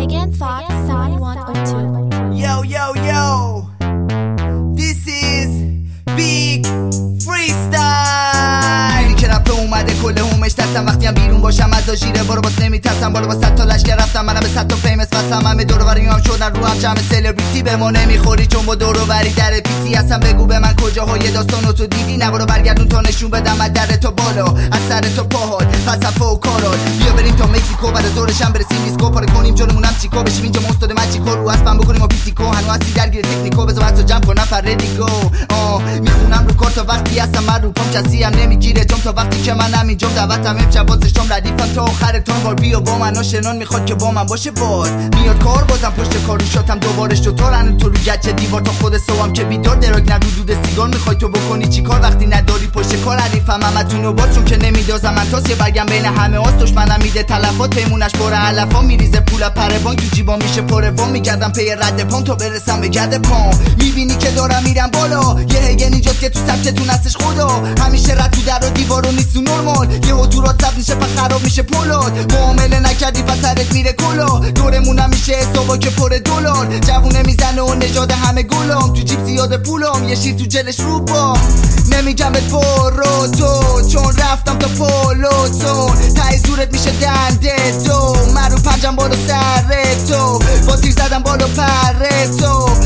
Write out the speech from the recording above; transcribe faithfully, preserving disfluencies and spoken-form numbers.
Megan Fox seventy-one oh two. Yo, yo, yo, this is Big Freestyle. اینی که رپ اومده کل هومش دستم، وقتی هم بیرون باشم از آژیره برو باس نمیترسم، بالا با صد تا لشکر رفتم، منم به صد تا فیمس بستم، همه دور و بری هم شدن رو هم جمع سلبریتی، به ما نمیخوری چون با دور و بری در پیتی هستم. بگو به من کجاهای داستانو تو دیدی، نبرو برگردون تا نشون بدم از در تو بالا، از سر تو پاهات، فلسفه و کارات. بیا بریم تا مکزیکو، بعد از ظهرش هم برسیم دیسکو، پاره کنیم جلومونم چیکو، بشیم اینجا مستاد ماجیکو، رو اسبم بکنیم و پیتیکو، هنوز هستی درگیر تکنیکو، بذار بچا جمع کنم فردیگو. آ میخونم رو کارت تا وقتی هستم من رو پام کسی هم نمیگیره جام، تا وقتی که منم اینجام دعوتم امشب بازشم ردیفم تا آخر تون، بار بیا با من آشنان میخواد که با من باشه، باز میاد کار بازم پشت کارو شاتم دوباره شطورن تو رو گچه دیوار تا خود صبحم که بیدار دراگ نرو دود سیگار، میخوای تو بکنی چیکار وقتی نداری پشت کار، حریفم همتونو باز چون که نمیدازم من تاس، یه برگم بین همه آس دشمنم میده تلفات، پیمونش پر علفا میریزه پول پره بانک تو جیبام میشه پره وام، میگردم پی رد پام تا برسم به گرد پام، میبینی که دارم میرم بالا، یه هگن اینجاست که تو سبکتون هستش خدا، همیشه رد تو در و دیوارو نیست نورمال، یه هتورات سب میشه پس خراب میشه پولاد، معامله نکردی پس سرت میره کلا، دورمونم میشه حسابا که پر دلار، جوونه میزنه و نژاد همه گلام، تو جیب زیاد پولام، یه شیر تو جلش رو با، نمیگم بهت برو تو چون رفتم تا پولوتون، تای زورت میشه دنده تو، من رو پنجم بالا سر تو، با تیر زدم بالا پر تو،